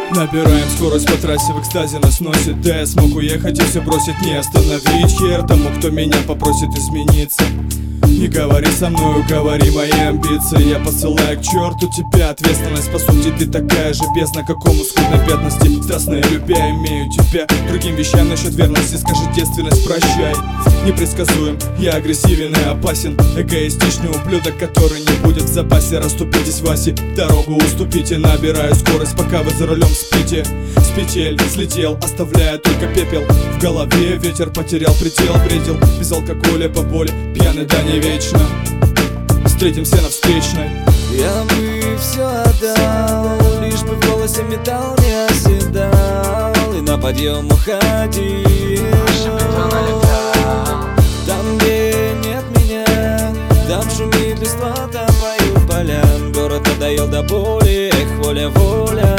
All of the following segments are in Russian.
Набираем скорость по трассе, в экстазе нас носит. Да, я смог уехать и все бросить, не остановить. Хер тому, кто меня попросит измениться. Не говори со мной, уговори мои амбиции. Я посылаю к черту тебя, ответственность по сути ты такая же бездна, какому скудной бедности. Страстная любя, имею тебя. Другим вещам насчет верности скажи девственность, прощай. Непредсказуем, я агрессивен и опасен. Эгоистичный ублюдок, который не будет в запасе. Расступитесь, Васи, дорогу уступите. Набираю скорость, пока вы за рулем спите. С петель слетел, оставляя только пепел. В голове ветер потерял предел, бредил без алкоголя по боли, пьяный да не вечно. Встретимся на встречной. Я бы все отдал, лишь бы в голосе металл не оседал. И на подъем уходил. Там, где нет меня, там шумит листва, там поют поля. Город надоел до боли, эх, воля, воля.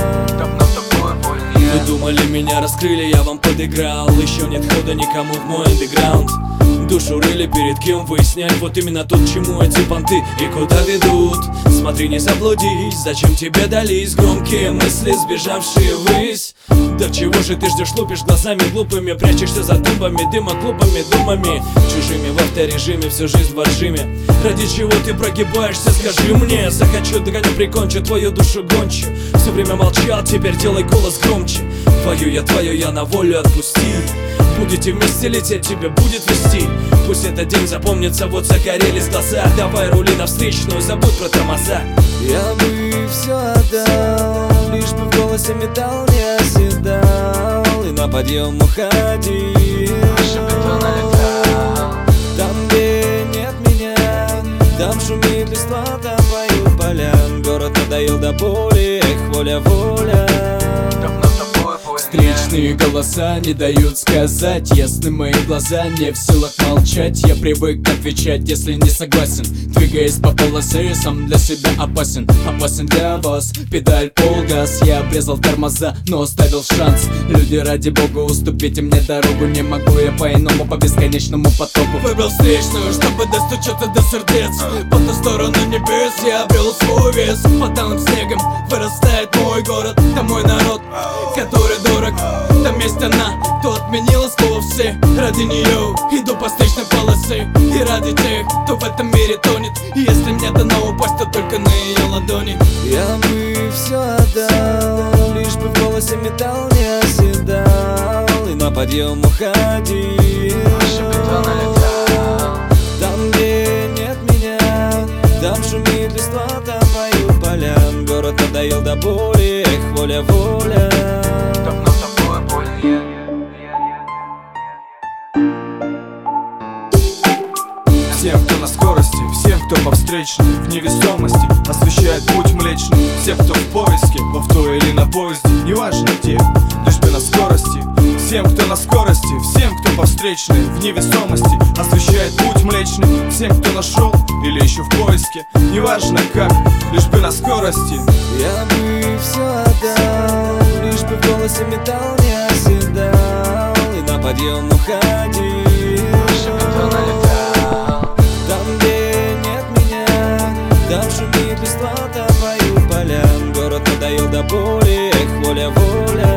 Вы думали, меня раскрыли, я вам подыграл. Еще нет хода никому в мой андеграунд. Душу рыли, перед кем выяснять. Вот именно то, к чему эти понты и куда ведут. Смотри, не заблудись, зачем тебе дались громкие мысли, сбежавшие ввысь. Да чего же ты ждешь, лупишь глазами глупыми, прячешься за тумбами, дыма клубами, думами чужими в авторежиме, всю жизнь в отжиме. Ради чего ты прогибаешься, скажи мне. Захочу, догоню, прикончу твою душу гончу. Все время молчал, теперь делай голос громче. Твою я на волю отпусти. Будете вместе лететь, тебя будет вести. Пусть этот день запомнится, вот загорелись глаза. Давай рули на встречную, забудь про тормоза. Я бы все отдал, лишь бы в голосе металл не оседал. И на подъем уходил. Там, где нет меня, там шумит листва, там поют поля. Город надоел до боли, эх, воля, воля. Встречные голоса не дают сказать. Ясны мои глаза, не в силах молчать. Я привык отвечать, если не согласен. Двигаясь по полосе, сам для себя опасен. Опасен для вас, педаль пол газ. Я обрезал тормоза, но оставил шанс. Люди, ради бога, уступите мне дорогу. Не могу я по-иному, по бесконечному потоку. Выбрал встречную, чтобы достучаться до сердец. По ту сторону небес я обрел свой вес. Под талым снегом вырастает мой город. Там мой народ, который дорог. Там есть она, кто отменила слово все. Ради нее иду по встречной полосе. И ради тех, кто в этом мире тонет. И если мне дано упасть, то только на ее ладони. Я бы все отдал, лишь бы в голосе металл не оседал. И на подъем уходил. Там, где нет меня, там шумит листва, там поют поля. Город надоел до боли, эх, воля, воля. Всем, кто на скорости, всем, кто по встречной, в невесомости, освещает путь млечный. Всем, кто в поиске, в авто или на поезде, неважно где, лишь бы на скорости. Всем, кто на скорости, всем, кто по встречной, в невесомости, освещает путь млечный. Всем, кто нашел или еще в поиске, неважно как, лишь бы на скорости. Я бы все отдал, лишь бы в голосе металл не оседал. И на подъем уходил. Там, где нет меня, там шумит листва, там поют поля. Город надоел до боли, эх, воля, воля.